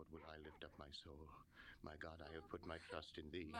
Lord, will I lift up my soul. My God, I have put my trust in thee.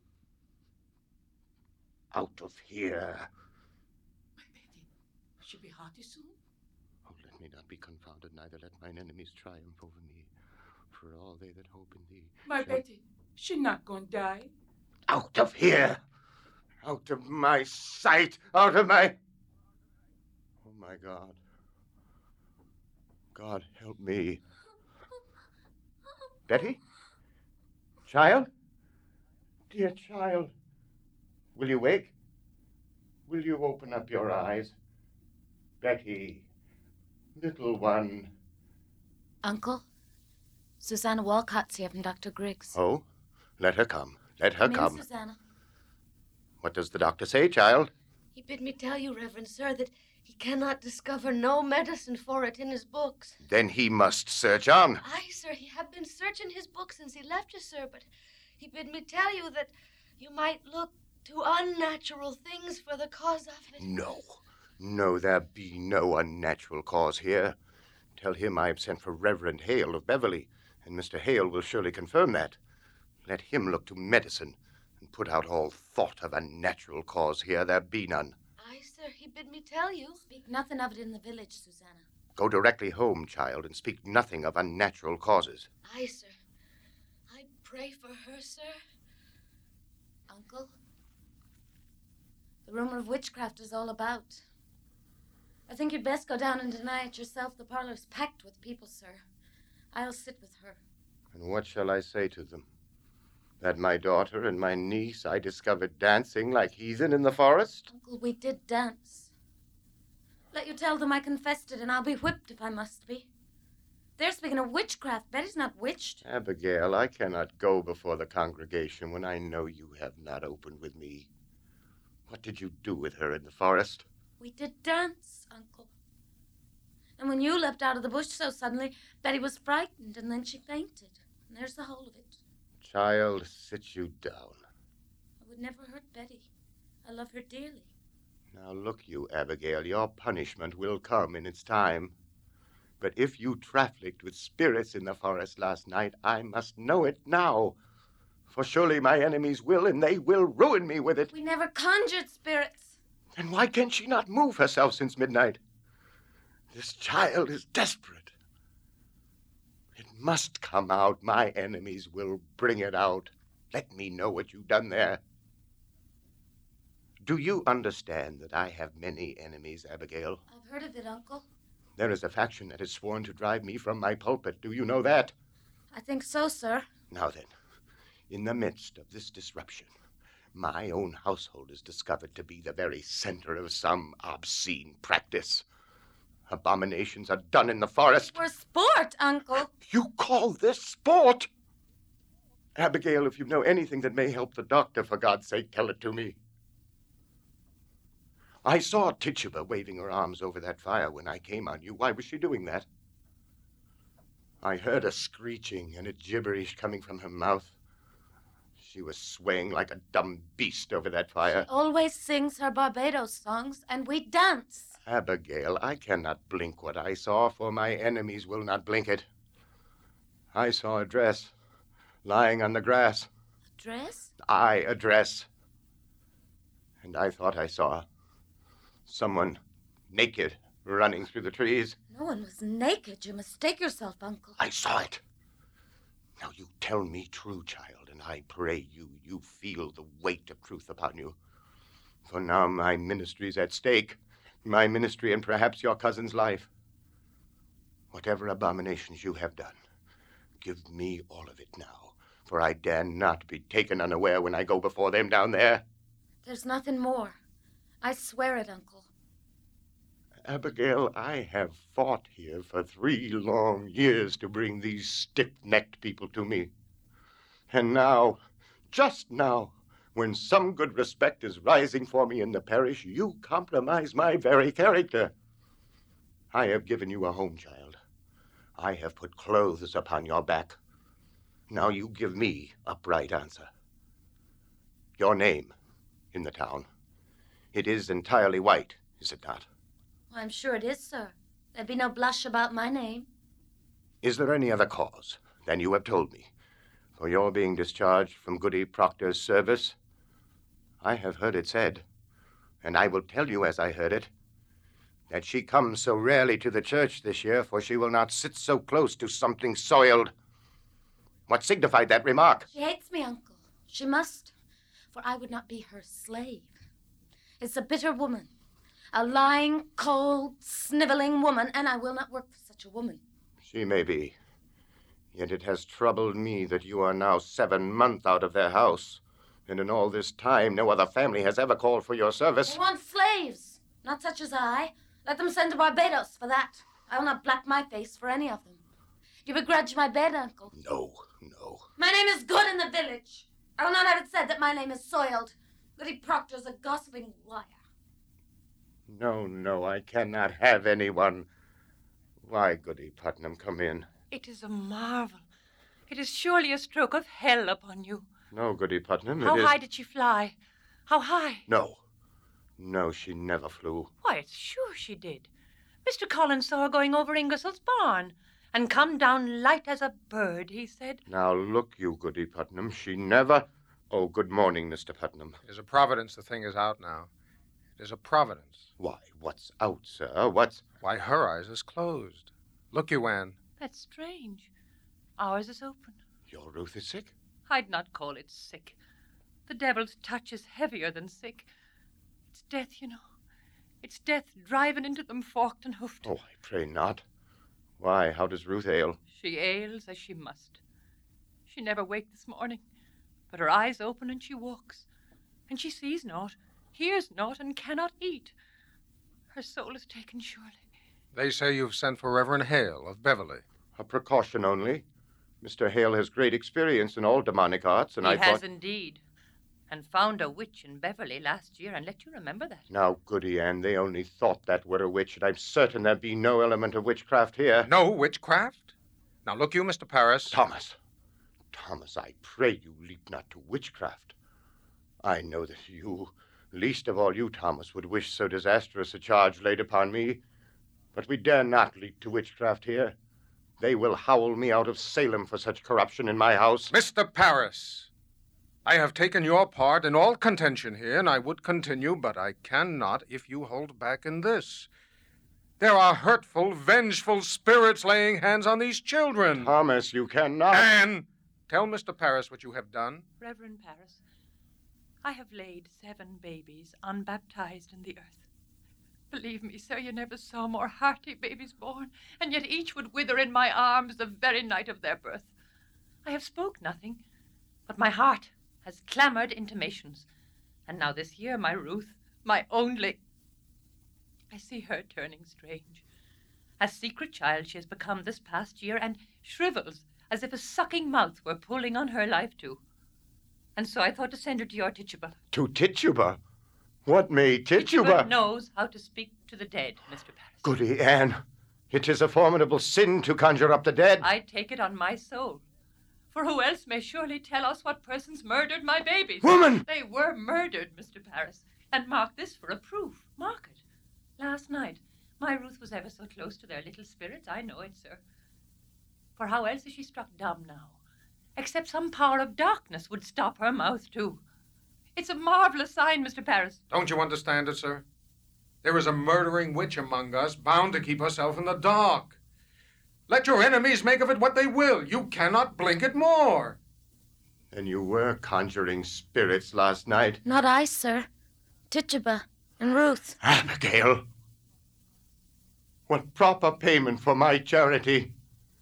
Out of here. My Betty, she be hearty soon? Oh, let me not be confounded, neither let mine enemies triumph over me. For all they that hope in thee. My Betty, she not gonna die. Out of here! Out of my sight! Out of my... Oh, my God. God, help me. Betty? Child? Dear child. Will you wake? Will you open up your eyes? Betty, little one. Uncle, Susanna Walcott's here from Dr. Griggs. Oh, let her come. Let her Come come. in, Susanna. What does the doctor say, child? He bid me tell you, Reverend Sir, that he cannot discover no medicine for it in his books. Then he must search on. Aye, sir, he have been searching his books since he left you, sir, but he bid me tell you that you might look to unnatural things for the cause of it. No, there be no unnatural cause here. Tell him I have sent for Reverend Hale of Beverly, and Mr. Hale will surely confirm that. Let him look to medicine and put out all thought of a natural cause here. There be none. Aye, sir, he bid me tell you. Speak nothing of it in the village, Susanna. Go directly home, child, and speak nothing of unnatural causes. Aye, sir. I pray for her, sir. Uncle, the rumor of witchcraft is all about. I think you'd best go down and deny it yourself. The parlor's packed with people, sir. I'll sit with her. And what shall I say to them? That my daughter and my niece I discovered dancing like heathen in the forest? Uncle, we did dance. Let you tell them I confessed it, and I'll be whipped if I must be. They're speaking of witchcraft. Betty's not witched. Abigail, I cannot go before the congregation when I know you have not opened with me. What did you do with her in the forest? We did dance, Uncle. And when you leapt out of the bush so suddenly, Betty was frightened, and then she fainted. And there's the whole of it. Child, sit you down. I would never hurt Betty. I love her dearly. Now look you, Abigail, your punishment will come in its time. But if you trafficked with spirits in the forest last night, I must know it now. For surely my enemies will, and they will ruin me with it. We never conjured spirits. Then why can she not move herself since midnight? This child is desperate. It must come out. My enemies will bring it out. Let me know what you've done there. Do you understand that I have many enemies, Abigail? I've heard of it, Uncle. There is a faction that has sworn to drive me from my pulpit. Do you know that? I think so, sir. Now then, in the midst of this disruption, my own household is discovered to be the very center of some obscene practice. Abominations are done in the forest. For sport, Uncle. You call this sport? Abigail, if you know anything that may help the doctor, for God's sake, tell it to me. I saw Tituba waving her arms over that fire when I came on you. Why was she doing that? I heard a screeching and a gibberish coming from her mouth. She was swaying like a dumb beast over that fire. She always sings her Barbados songs, and we dance. Abigail, I cannot blink what I saw, for my enemies will not blink it. I saw a dress lying on the grass. A dress? Aye, a dress. And I thought I saw someone naked running through the trees. No one was naked. You mistake yourself, Uncle. I saw it. Now you tell me true, child, and I pray you feel the weight of truth upon you. For now my ministry's at stake. My ministry and perhaps your cousin's life. Whatever abominations you have done, give me all of it now, for I dare not be taken unaware when I go before them down there. There's nothing more. I swear it, Uncle. Abigail, I have fought here for 3 long years to bring these stiff-necked people to me. And now, just now, when some good respect is rising for me in the parish, you compromise my very character. I have given you a home, child. I have put clothes upon your back. Now you give me a bright answer. Your name in the town. It is entirely white, is it not? I'm sure it is, sir. There'd be no blush about my name. Is there any other cause? than you have told me. For your being discharged from Goody Proctor's service, I have heard it said, and I will tell you as I heard it, that she comes so rarely to the church this year, for she will not sit so close to something soiled. What signified that remark? She hates me, Uncle. She must, for I would not be her slave. It's a bitter woman, a lying, cold, sniveling woman, and I will not work for such a woman. She may be. Yet it has troubled me that you are now 7 months out of their house, and in all this time no other family has ever called for your service. They want slaves, not such as I. Let them send to Barbados for that. I will not black my face for any of them. Do you begrudge my bed, Uncle? No. My name is good in the village. I will not have it said that my name is soiled. Goody Proctor's a gossiping liar. No, I cannot have anyone. Why, Goody Putnam, come in. It is a marvel. It is surely a stroke of hell upon you. No, Goody Putnam, How it is... high did she fly? How high? No, she never flew. Why, it's sure she did. Mr. Collins saw her going over Ingersoll's barn and come down light as a bird, he said. Now, look you, Goody Putnam, she never... Oh, good morning, Mr. Putnam. It is a providence the thing is out now. It is a providence. Why, what's out, sir? What's... Why, her eyes is closed. Look you, Anne. That's strange. Ours is open. Your Ruth is sick? I'd not call it sick. The devil's touch is heavier than sick. It's death, you know. It's death driving into them forked and hoofed. Oh, I pray not. Why, how does Ruth ail? She ails as she must. She never waked this morning, but her eyes open and she walks. And she sees naught, hears naught, and cannot eat. Her soul is taken, surely. They say you've sent for Reverend Hale of Beverly. A precaution only. Mr. Hale has great experience in all demonic arts, and I thought... He has indeed. And found a witch in Beverly last year, and let you remember that. Now, Goody Ann, they only thought that were a witch, and I'm certain there be no element of witchcraft here. No witchcraft? Now, look you, Mr. Parris. Thomas, I pray you, leap not to witchcraft. I know that you, least of all you, Thomas, would wish so disastrous a charge laid upon me. But we dare not leap to witchcraft here. They will howl me out of Salem for such corruption in my house. Mr. Parris, I have taken your part in all contention here, and I would continue, but I cannot if you hold back in this. There are hurtful, vengeful spirits laying hands on these children. Thomas, you cannot... Anne, tell Mr. Parris what you have done. Reverend Parris, I have laid 7 babies unbaptized in the earth. Believe me, sir, you never saw more hearty babies born, and yet each would wither in my arms the very night of their birth. I have spoke nothing, but my heart has clamored intimations. And now this year, my Ruth, my only... I see her turning strange. A secret child she has become this past year, and shrivels as if a sucking mouth were pulling on her life too. And so I thought to send her to your Tituba. To Tituba? What may Tituba... Tituba knows how to speak to the dead, Mr. Parris. Goody Ann, it is a formidable sin to conjure up the dead. I take it on my soul. For who else may surely tell us what persons murdered my babies? Woman! They were murdered, Mr. Parris. And mark this for a proof. Mark it. Last night, my Ruth was ever so close to their little spirits. I know it, sir. For how else is she struck dumb now? Except some power of darkness would stop her mouth, too. It's a marvelous sign, Mr. Parris. Don't you understand it, sir? There is a murdering witch among us, bound to keep herself in the dark. Let your enemies make of it what they will. You cannot blink it more. Then you were conjuring spirits last night? Not I, sir. Tituba and Ruth. Abigail! What proper payment for my charity.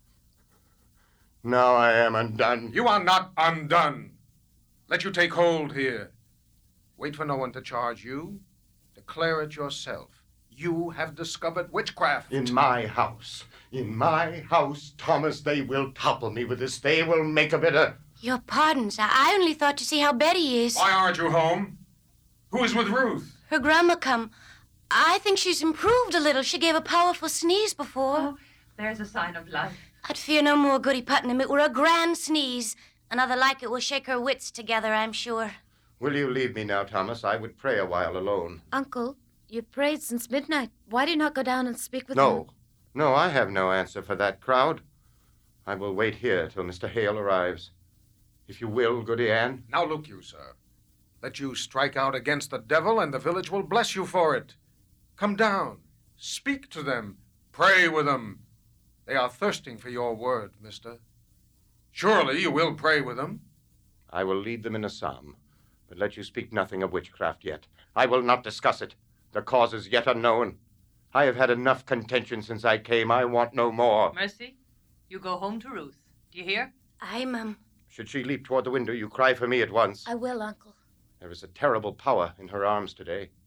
Now I am undone. You are not undone. Let you take hold here. Wait for no one to charge you. Declare it yourself. You have discovered witchcraft. In my house, Thomas, they will topple me with this. They will make of it a... Your pardon, sir. I only thought to see how Betty is. Why aren't you home? Who is with Ruth? Her grandma come. I think she's improved a little. She gave a powerful sneeze before. Oh, there's a sign of life. I'd fear no more, Goody Putnam. It were a grand sneeze. Another like it will shake her wits together, I'm sure. Will you leave me now, Thomas? I would pray a while alone. Uncle, you prayed since midnight. Why do you not go down and speak with them? No, I have no answer for that crowd. I will wait here till Mr. Hale arrives. If you will, Goody Ann. Now look you, sir. Let you strike out against the devil, and the village will bless you for it. Come down. Speak to them. Pray with them. They are thirsting for your word, mister. Surely you will pray with them. I will lead them in a psalm, but let you speak nothing of witchcraft yet. I will not discuss it. The cause is yet unknown. I have had enough contention since I came. I want no more. Mercy, you go home to Ruth. Do you hear? Aye, Mum. Should she leap toward the window, you cry for me at once. I will, Uncle. There is a terrible power in her arms today.